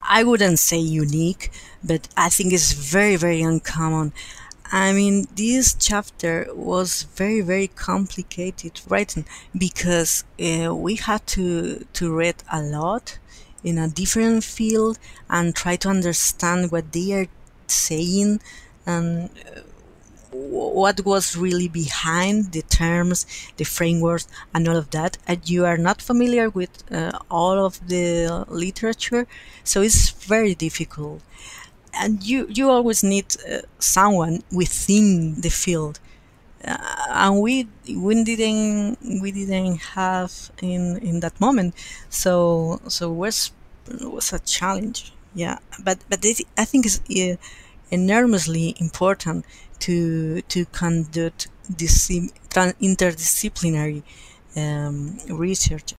I wouldn't say unique, but I think it's very, very uncommon. I mean, this chapter was very, very complicated writing because we had to read a lot in a different field and try to understand what they are saying and what was really behind the terms, the frameworks, and all of that. And you are not familiar with all of the literature, so it's very difficult. And you always need someone within the field, and we didn't have in that moment. So was a challenge. Yeah, but I think it's enormously important to conduct interdisciplinary research